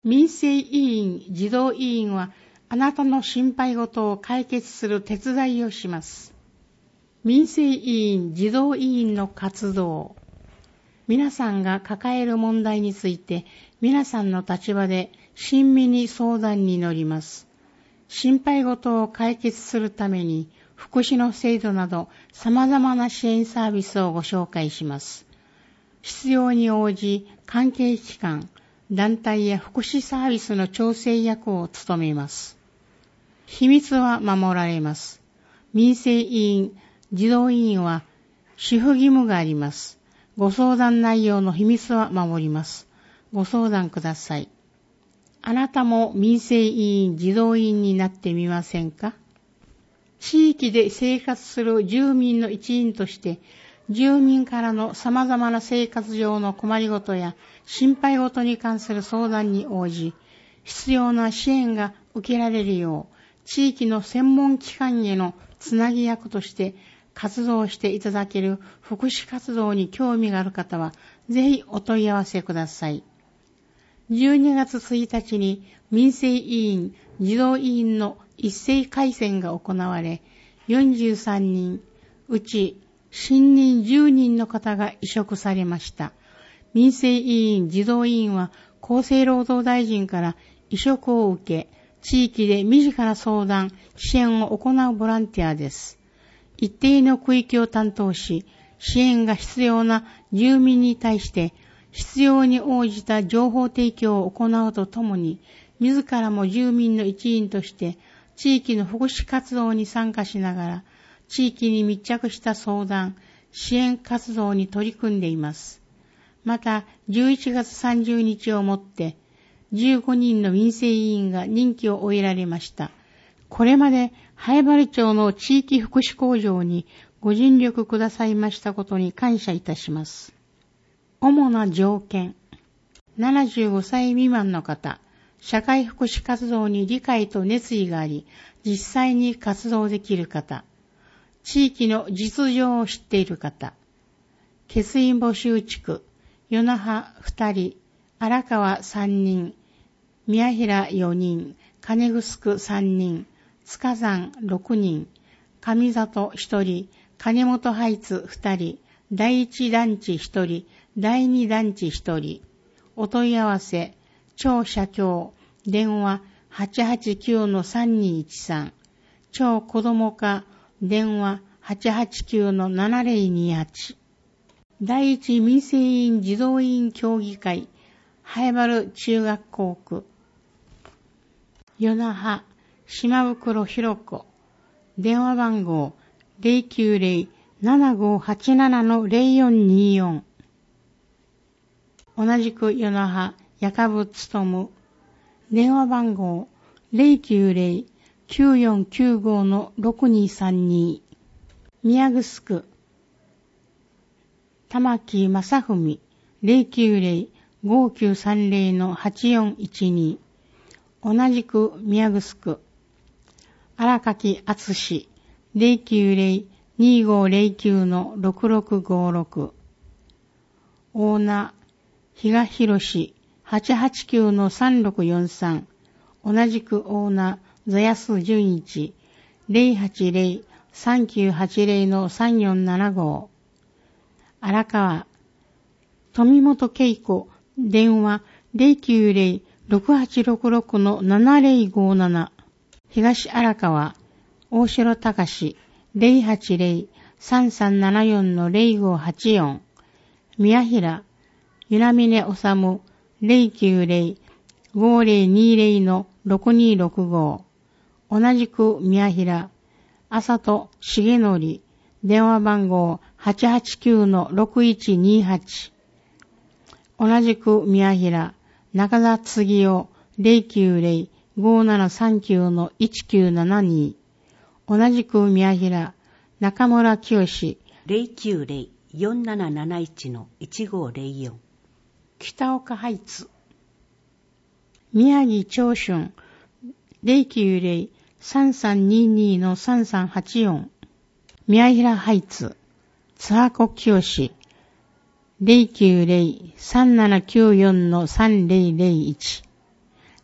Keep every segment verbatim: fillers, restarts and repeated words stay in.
民生委員、児童委員はあなたの心配事を解決する手伝いをします。民生委員、児童委員の活動。皆さんが抱える問題について皆さんの立場で親身に相談に乗ります。心配事を解決するために福祉の制度など様々な支援サービスをご紹介します。必要に応じ関係機関、団体や福祉サービスの調整役を務めます。秘密は守られます。民生委員、児童委員は主婦義務があります。ご相談内容の秘密は守ります。ご相談ください。あなたも民生委員、児童委員になってみませんか？地域で生活する住民の一員として、住民からの様々な生活上の困りごとや心配事に関する相談に応じ、必要な支援が受けられるよう、地域の専門機関へのつなぎ役として活動していただける福祉活動に興味がある方は、ぜひお問い合わせください。じゅうにがつついたちに民生委員、児童委員の一斉改選が行われ、よんじゅうさんにん、うち新任じゅうにんの方が委嘱されました。民生委員、児童委員は厚生労働大臣から委嘱を受け、地域で身近な相談、支援を行うボランティアです。一定の区域を担当し、支援が必要な住民に対して必要に応じた情報提供を行うとともに、自らも住民の一員として地域の福祉活動に参加しながら、地域に密着した相談、支援活動に取り組んでいます。また、じゅういちがつさんじゅうにちをもって、じゅうごにんの民生委員が任期を終えられました。これまで、南風原町の地域福祉向上にご尽力くださいましたことに感謝いたします。主な条件。ななじゅうごさい未満の方、社会福祉活動に理解と熱意があり、実際に活動できる方、地域の実情を知っている方、欠員募集地区、与那覇ふたり、荒川さんにん、宮平よにん、金城さんにん、塚山ろくにん、上里ひとり、金本ハイツふたり、第一団地ひとり、第二団地ひとり、お問い合わせ、町社協、電話 はちはちきゅうのさんにいちさん、町子ども課、電話 はちはちきゅうのななぜろにはち、第一民生委員児童委員協議会、南風原中学校区、与那覇、島袋ひろ子、電話番号 ゼロきゅうゼロ ななごはちななのゼロよんによん、同じく与那覇、矢株勤、電話番号 ゼロきゅうゼロ きゅうよんきゅうごのろくにさんに、宮城区、玉木正文、ゼロきゅうゼロ ごきゅうさんゼロのはちよんいちに、同じく宮城区、荒垣敦史、ゼロきゅうゼロ にごゼロきゅうのろくろくごろく、大名、比嘉博士、はちはちきゅうのさんろくよんさん、同じく大名、座安純一、ゼロはちゼロ さんきゅうはちゼロのさんよんななご、荒川、富本恵子、電話ゼロきゅうゼロ ろくはちろくろくのななゼロごなな、東荒川、大城隆、ゼロはちゼロ さんさんななよんのゼロごはちよん、宮平、与那嶺治、ゼロきゅうゼロ ごゼロにゼロのろくにろくご、同じく宮平、浅戸重則、電話番号 はちはちきゅうのろくいちにはち、同じく宮平、中田次夫、ゼロきゅうゼロ ごななさんきゅうのいちきゅうななに、同じく宮平、中村清、 ゼロきゅうゼロ よんなななないちのいちごゼロよん、 北岡ハイツ、宮城長春、ゼロきゅうゼロ さんさんににのさんさんはちよん、宮平ハイツ、津箱清、ゼロきゅうゼロ さんななきゅうよんのさんゼロゼロいち、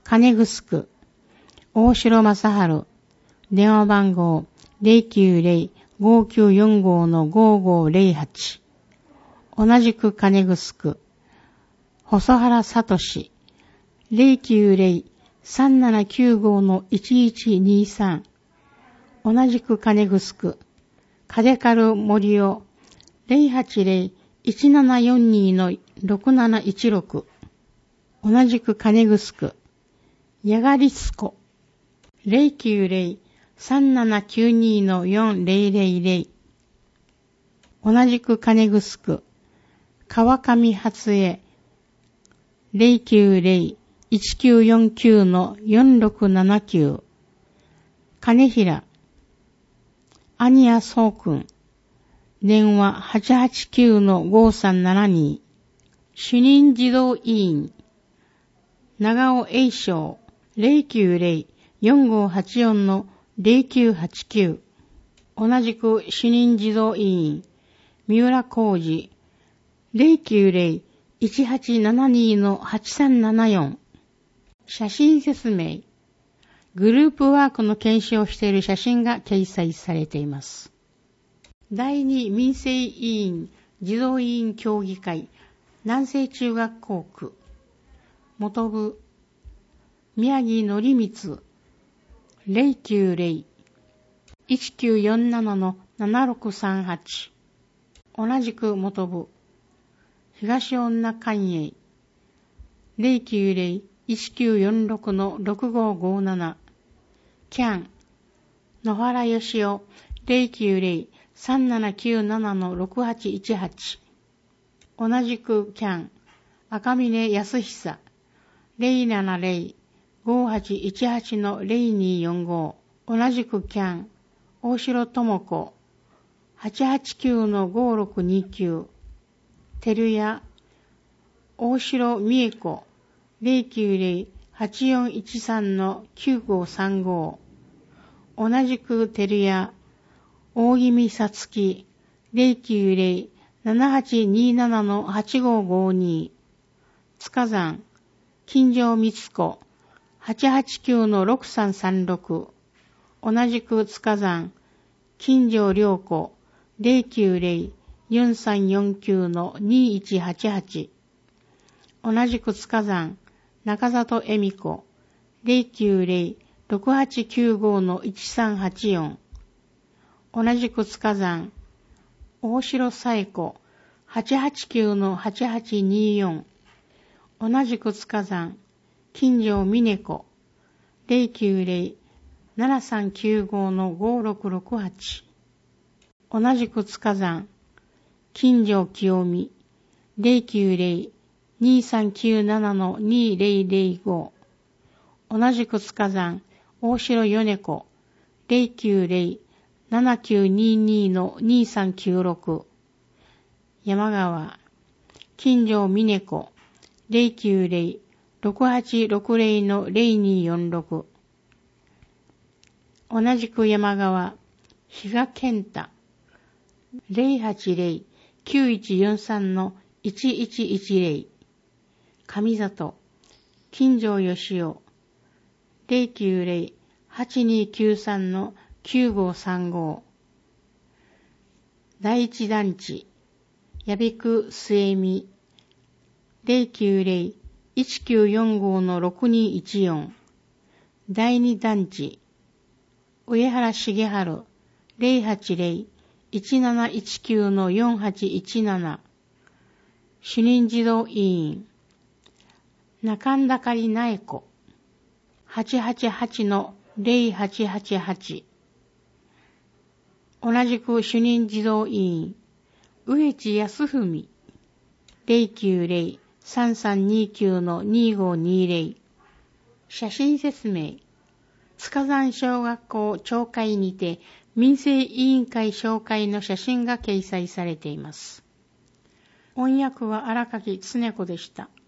金城、大城正春、電話番号 ゼロきゅうゼロ ごきゅうよんご のごごゼロはち、同じく金城、細原聡、ゼロきゅうゼロ さんななきゅうご のいちいちにさん、同じく金城、金軽森尾、ゼロはちゼロ いちななよんに のろくなないちろく、同じく金城、やがりつこ、ゼロきゅうゼロ さんななきゅうに のよんゼロゼロゼロ、同じく金城、川上初江、ゼロきゅうゼロ いちきゅうよんきゅう のよんろくななきゅう、金平、アニアソウ君、電話 はちはちきゅう のごさんななに、主任児童委員、長尾栄翔、ゼロきゅうゼロ よんごはちよん のゼロきゅうはちきゅう、同じく主任児童委員、三浦浩二、ゼロきゅうゼロ いちはちななに のはちさんななよん、写真説明、グループワークの検証をしている写真が掲載されています。だいに民生委員児童委員協議会南西中学校区元部宮城則光ゼロきゅうゼロ いちきゅうよんなな のななろくさんはち、同じく元部東女寛永ゼロきゅうゼロ いちきゅうよんろく のろくごごなな、キャン野原義雄ゼロきゅうゼロ さんななきゅうなな のろくはちいちはち、同じくキャン赤峰康久ゼロななゼロ ごはちいちはち のゼロによんご、同じくキャン大城智子はちはちきゅうのごろくにきゅう、照屋大城美恵子ゼロきゅうゼロ はちよんいちさんのきゅうごさんご、同じく照屋大宜美さつきゼロきゅうゼロ ななはちにななのはちごごに、塚山金城光子はちはちきゅうのろくさんさんろく、同じく塚山金城良子ゼロきゅうゼロ よんさんよんきゅうのにいちはちはち、同じく塚山中里恵美子ゼロきゅうゼロ ろくはちきゅうごのいちさんはちよん、同じく塚山大城紗恵子はちはちきゅうのはちはちによん、同じく塚山金城美音子ゼロきゅうゼロ ななさんきゅうごのごろくろくはち、同じく塚山金城清美ゼロきゅうゼロ にさんきゅうななのにゼロゼロご、同じく塚山大城米子ゼロきゅうゼロ ななきゅうににのにさんきゅうろく、山川金城美音子ゼロきゅうゼロ ろくはちろくゼロのゼロによんろく、同じく山川比嘉健太ゼロはちゼロ きゅういちよんさんのいちいちいちゼロ、上里金城義雄ゼロきゅうゼロ はちにきゅうさんのきゅうごさんご、第一団地矢比久末美ゼロきゅうゼロ いちきゅうよんごのろくにいちよん、第二団地上原重春ゼロはちゼロ いちなないちきゅうのよんはちいちなな、主任児童委員中んだかりなえこはちはちはちのゼロはちはちはち、同じく主任児童委員植地康文ゼロきゅうゼロ さんさんにきゅうのにごにゼロ、写真説明、塚山小学校町会にて民生委員会紹介の写真が掲載されています。音訳は荒垣恒子でした。